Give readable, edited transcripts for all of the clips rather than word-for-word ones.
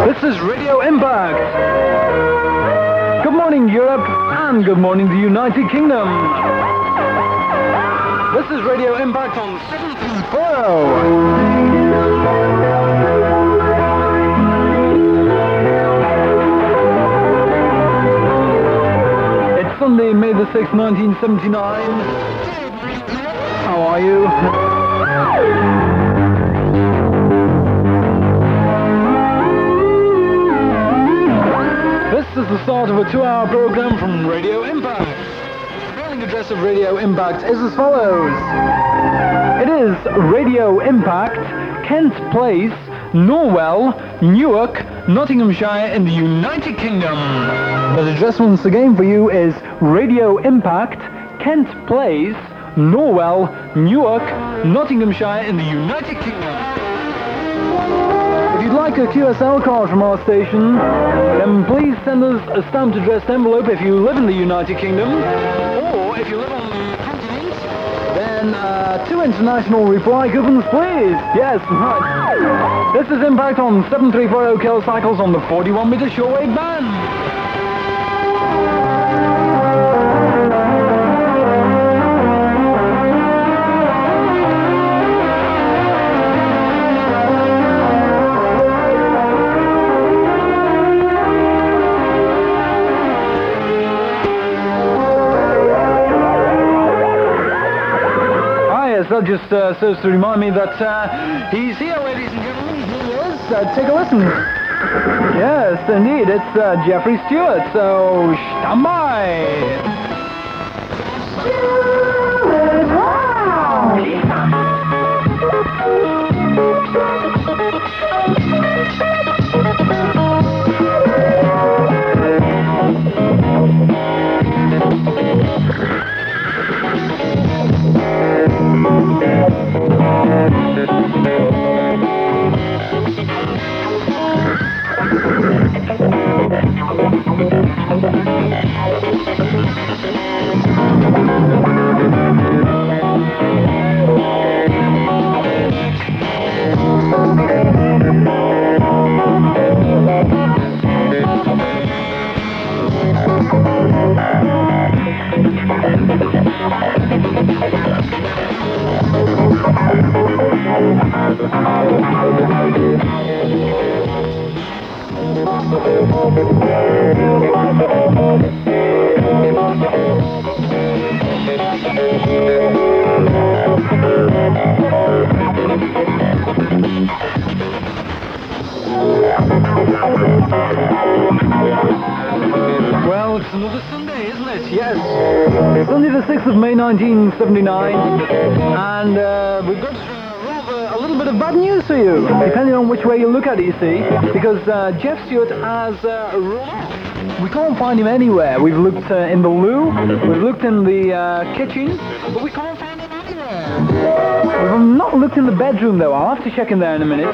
This is Radio Impact. Good morning, Europe, and good morning, the United Kingdom. This is Radio Impact on 734. It's Sunday, May the 6th, 1979. How are you? This is the start of a 2-hour program from Radio Impact. The mailing address of Radio Impact is as follows. It is Radio Impact, Kent Place, Norwell, Newark, Nottinghamshire in the United Kingdom. The address once again for you is Radio Impact, Kent Place, Norwell, Newark, Nottinghamshire in the United Kingdom. If you'd like a QSL card from our station, then please send us a stamped addressed envelope if you live in the United Kingdom, or if you live on the continent, then 2 international reply coupons, please. Yes, right. This is Impact on 7340 kilocycles on the 41-meter shortwave band. That just serves to remind me that he's here, ladies and gentlemen. He is. Take a listen. Yes, indeed. It's Jeffrey Stewart. So, stand by. Stewart, wow! Well, it's another Sunday, isn't it? Yes. Sunday the 6th of May 1979, and we've got a little bit of bad news for you, depending on which way you look at it, you see, because Jeff Stewart has run off. We can't find him anywhere. We've looked in the loo, we've looked in the kitchen, but we can't find him anywhere. We've not looked in the bedroom though. I'll have to check in there in a minute.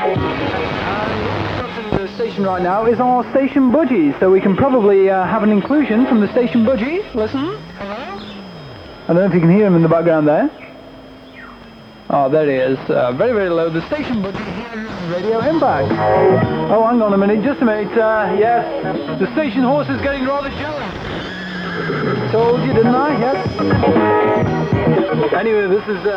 The station right now is our station budgie, so we can probably have an inclusion from the station budgie. Listen. Hello? I don't know if you can hear him in the background there. Oh, there he is. Very, very low. The station budgie here is Radio Impact. Oh, hang on a minute. Just a minute. Yes. The station horse is getting rather jealous. Told you, didn't I? Yes. Anyway, this is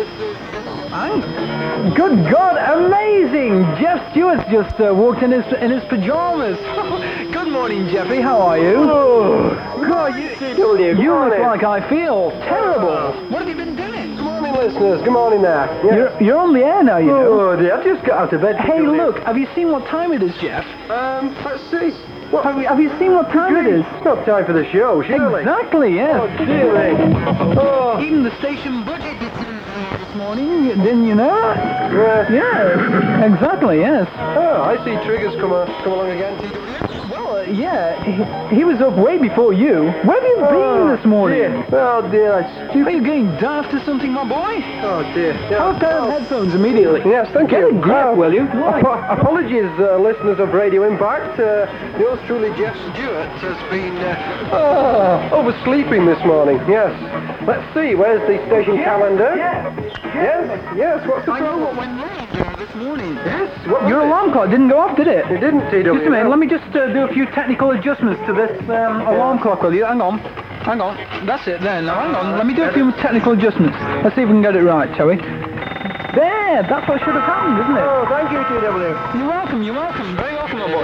good God, amazing! Jeff Stewart's just walked in his pajamas. Good morning, Jeffrey. How are you? Oh, God, you look like I feel terrible. What have you been doing? Good morning, listeners. Good morning there. Yes. You're on the air now, you know. Oh, dear. I just got out of bed. Hey, look. Have you seen what time it is, Jeff? Let's see. What? Have you seen what time it is? It's not time for the show, surely. Exactly, yes. Oh, dear me. Oh. Even the station budget this morning, didn't you know? Yeah. Yes, exactly, yes. Oh, I see Trigger's come along again. Well, Well, yeah, he was up way before you. Where have you been this morning? Dear, that's Are stupid. you getting daft or something, my boy? Oh dear. Have a pair of headphones immediately. Yes, thank Get you. a grip, will you? Apologies, listeners of Radio Impact. Yours truly, Jeff Stewart, has been oversleeping this morning. Yes. Let's see, where's the station calendar? Yes, what's the I know problem? what went wrong this morning. Yes, what was Your it? alarm clock didn't go off, did it? It didn't, TW. Just a minute, let me just do a few technical adjustments to this alarm clock, will you? Hang on. That's it there. Now, hang on. Let me do a few technical adjustments. Let's see if we can get it right, shall we? There! That's what should have happened, isn't it? Oh, thank you, TW. You're welcome. Very welcome, my boy.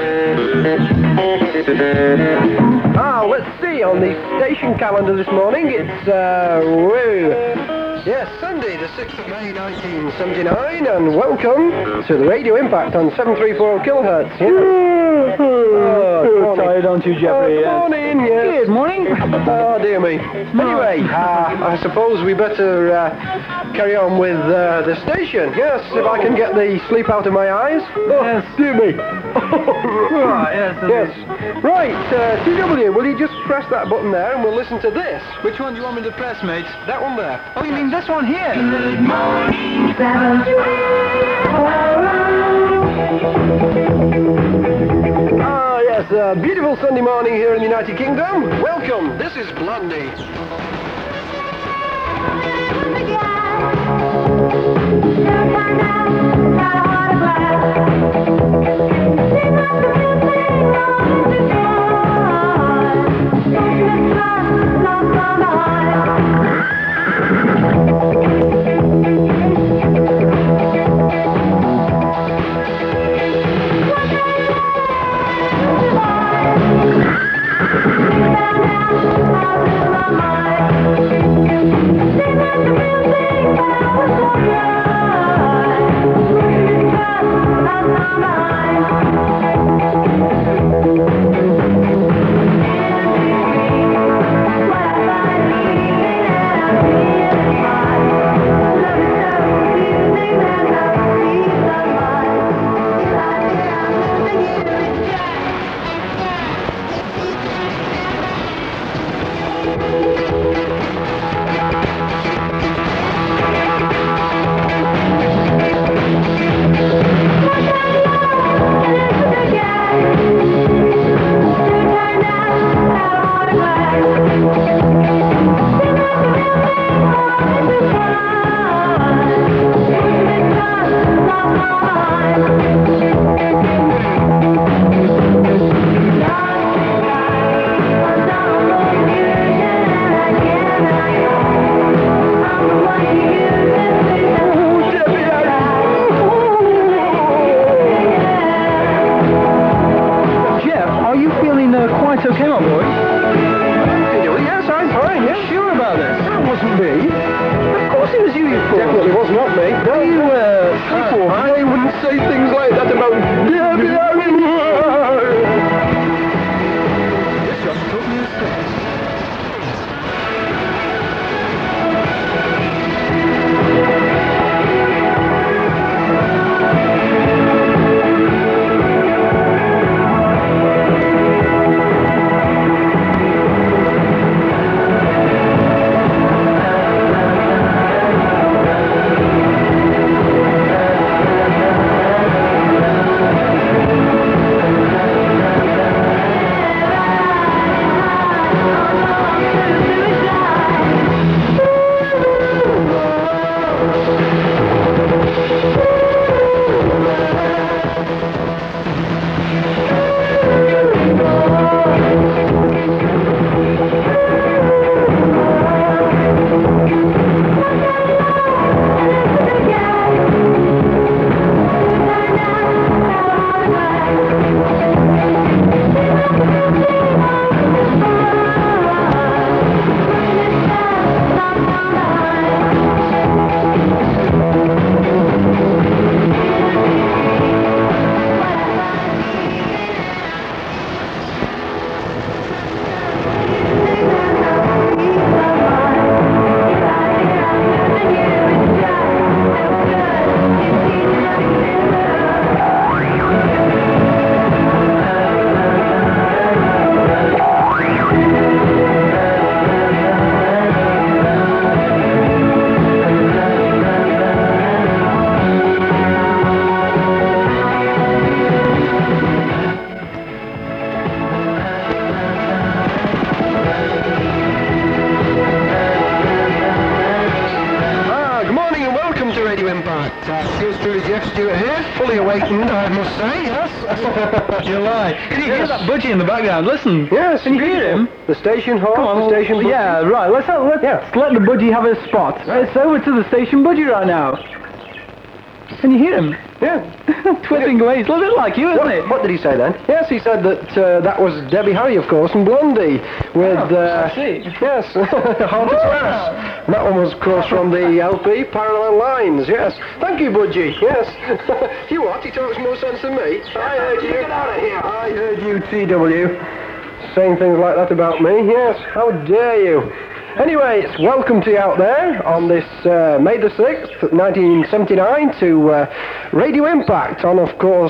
Let's see, on the station calendar this morning, it's, yes, Sunday, the 6th of May, 1979, and welcome to the Radio Impact on 7340 kilohertz. Yes. Oh, tired, aren't you, Jeffrey? Good morning, yes. Good morning. Oh, dear me. Anyway, I suppose we better carry on with the station. Yes, if I can get the sleep out of my eyes. Oh, Yes. dear me. Right, yes. Yes. Right, TW, will you just press that button there and we'll listen to this? Which one do you want me to press, mate? That one there. Oh, you mean this one here? Yes, beautiful Sunday morning here in the United Kingdom. Welcome, this is Blondie. Jeff, are you feeling quite okay, my boy? Yes, I'm fine, yes. Sure about this? That wasn't me. Of course it was you, you fool. Definitely was not me. No, You, people, I wouldn't say things like that about Debbie. This just took me a step. fully awakened, I must say, yes. You lie. Can you hear that budgie in the background? Listen. Yes, Can you hear him? The station horn, Come on, the station budgie. yeah, right. Let's let the budgie have his spot. It's over to the station budgie right now. Can you hear him? Yeah. Twittering away. It's a little bit like you, isn't it? What did he say then? Yes, he said that that was Debbie Harry, of course, and Blondie with. I see. Yes, Hard to Express. That one was, of course, from the LP Parallel Lines. Yes. Thank you, Budgie. Yes. You what? He talks more sense than me. I heard you. Get out of here. I heard you, TW, saying things like that about me. Yes. How dare you? Anyway, it's welcome to you out there on this May the 6th, 1979 to Radio Impact on, of course,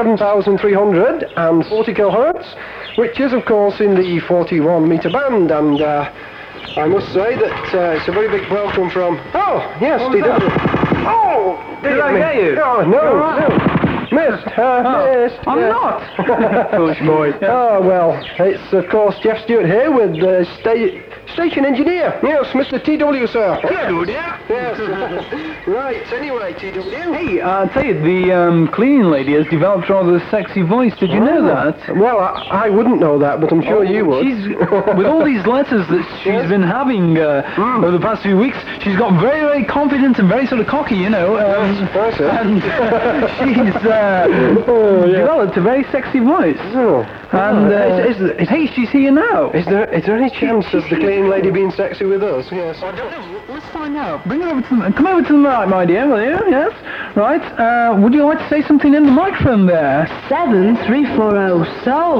7,340 kilohertz, which is, of course, in the 41 meter band. And I must say that it's a very big welcome from... Oh, yes, Oh! Did I get you? Oh, no. Missed. Missed. I'm yeah. not. Foolish boy. Oh, well, it's, of course, Jeff Stewart here with the station engineer. Yes, Mr. TW, sir. Hello, dear. Yes. Right, anyway, TW. Hey, I'll tell you, the cleaning lady has developed rather a sexy voice. Did you know that? Well, I wouldn't know that, but I'm sure you would. She's, with all these letters that she's been having over the past few weeks, she's got very, very confident and very sort of cocky, you know. That's it. And she's developed a very sexy voice. Oh. And hey, she's here now. Is there any chance of the cleaning lady being sexy with us? Yes. I don't know. Let's find out. Bring her over to come over to the mic, my dear, will you? Yes. Right. Would you like to say something in the microphone there? 7340 Soul.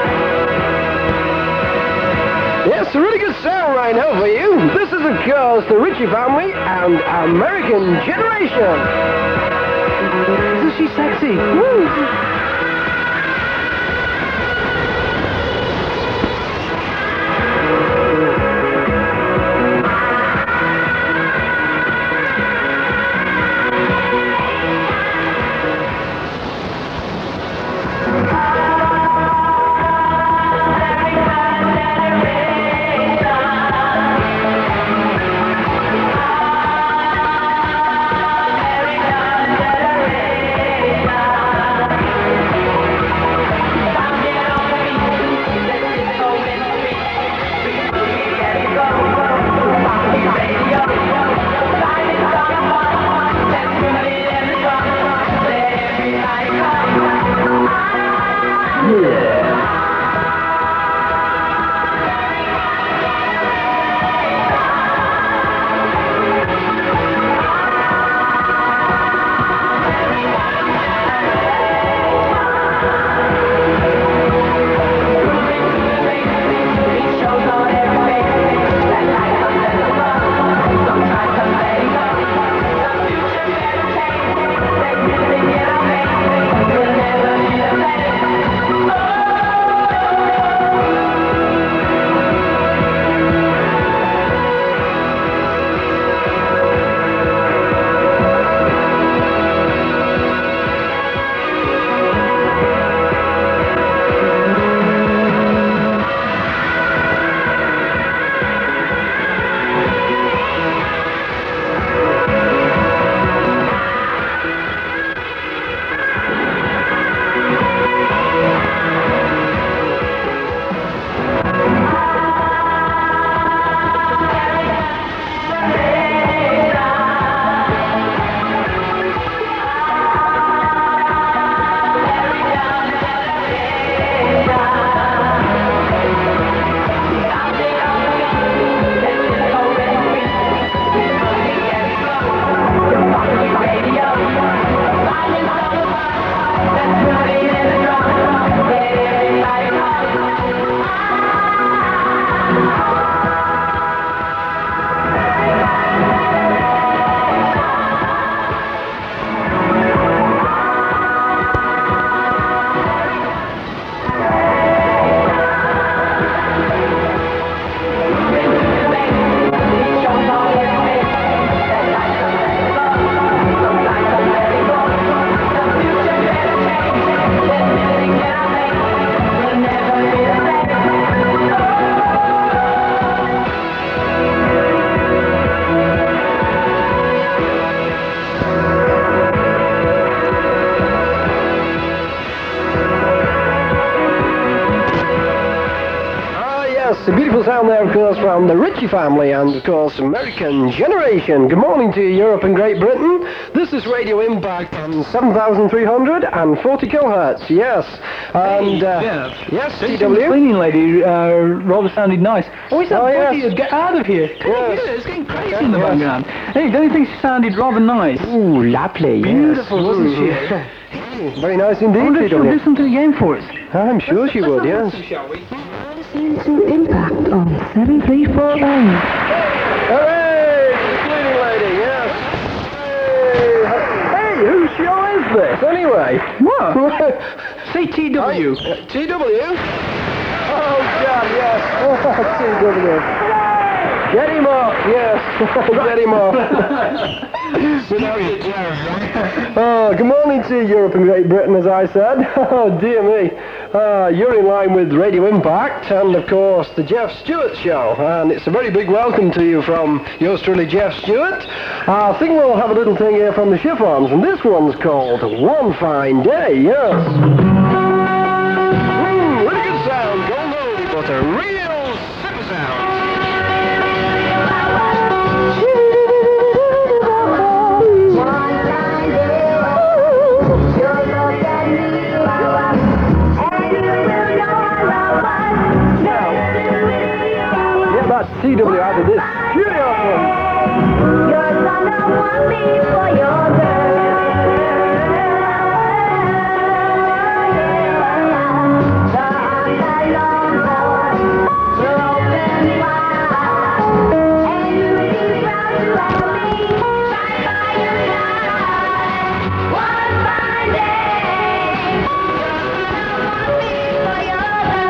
Yes, a really good sound right now for you. This is, of course, the Ritchie Family and American Generation. Isn't she sexy? Woo. a beautiful sound there, of course, from the Ritchie family and, of course, American Generation. Good morning to you, Europe and Great Britain. This is Radio Impact on 7,340 kilohertz, yes. And, yes, The TW? cleaning lady rather sounded nice. Oh, is that yes. Budgie? Get out of here. Can you Yes. hear it? It's getting crazy in the background. Hey, don't you think she sounded rather nice? Ooh, lovely. Beautiful, yes. wasn't she? Very nice I indeed, wonder if she'll TW. do something again for us. I'm sure she would, yes. Shall we? Listening to Impact on 7340. Hooray! The cleaning lady, yes. Hey, whose show is this, anyway? What? Say TW. TW? Oh, God, yes. TW. Get him off, yes. Get him off. Oh, good morning to Europe and Great Britain, as I said. Oh, dear me. You're in line with Radio Impact and, of course, the Jeff Stewart Show. And it's a very big welcome to you from yours truly, Jeff Stewart. I think we'll have a little thing here from the Chiffons, and this one's called One Fine Day, yes. Really good sound, gold oldie, but a real super sound. That's TW out of this curious one. You're gonna want me for your girl. The long horse will open wide, and you'll be proud to have me right by your side. One fine day, you're gonna want me for your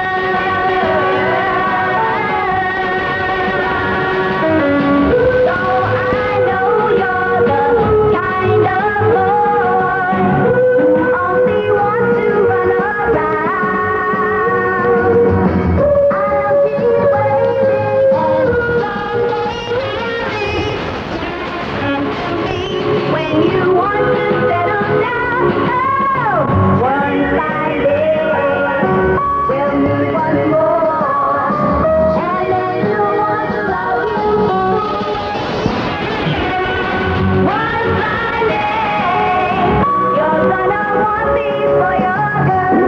when you want to settle down, oh, one fine day, we'll meet once more, and then you'll want to love you. One fine day, you're gonna want me for your girl.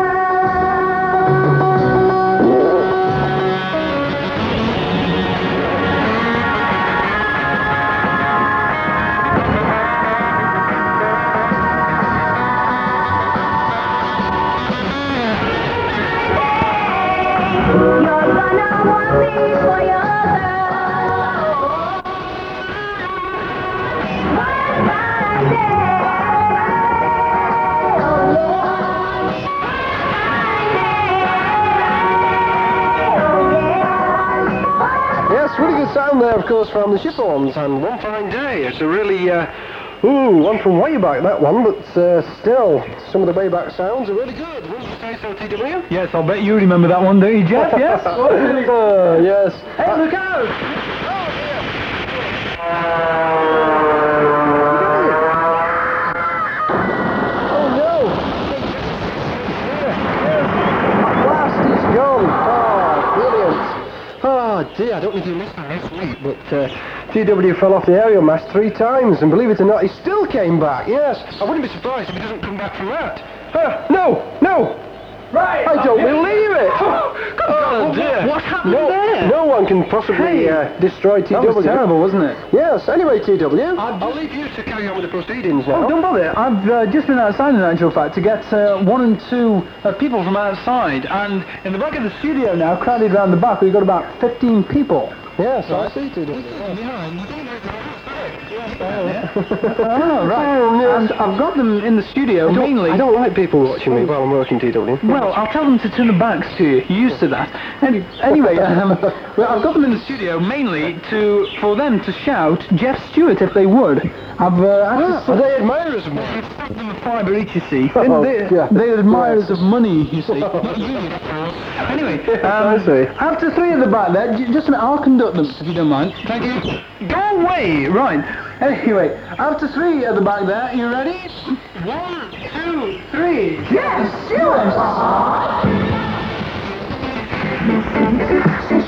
You're gonna want me for your girl. One fine day. Yes, really good sound there, of course, from the Chiffons, and One Fine Day. It's a really, one from way back, that one, but still, some of the way back sounds are really good. Wouldn't you say so, TW? Yes, I'll bet you remember that one, don't you, Jeff? Yes? Yes. Hey, look out! Oh no! Blast is gone! Oh, brilliant! Oh dear, I don't know if you missed that last week, but TW fell off the aerial mast 3 times, and believe it or not, he still came back, yes! I wouldn't be surprised if he doesn't come back from that! No! No! Right! I don't believe it! Oh, dear! What happened no, there? No one can possibly destroy TW. That was terrible, wasn't it? Yes, anyway, TW, I'll leave you to carry on with the proceedings now. Oh, don't bother. I've just been outside, in actual fact, to get 1 and 2 people from outside. And in the back of the studio now, crowded round the back, we've got about 15 people. Yes, I see, TW. Oh, right. And I've got them in the studio, mainly... I don't like people watching me while I'm working, TW. Well, I'll tell them to turn their backs to you. You're used to that. Anyway, well, I've got them in the studio mainly for them to shout Jeff Stewart if they would. Are they admirers of mine? I've them a fibre each, you see. Oh, They're admirers of money, you see. Anyway, I see. after 3 at the back there, just a minute, I'll conduct them, if you don't mind. Thank you. Go away! Right. Anyway, after 3 at the back there, you ready? 1, 2, 3. Yes, Stewart!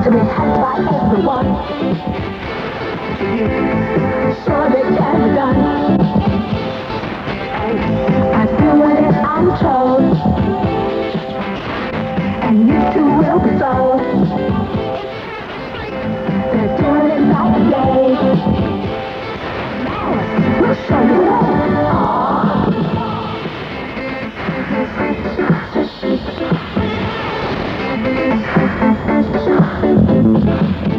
and is had by everyone. You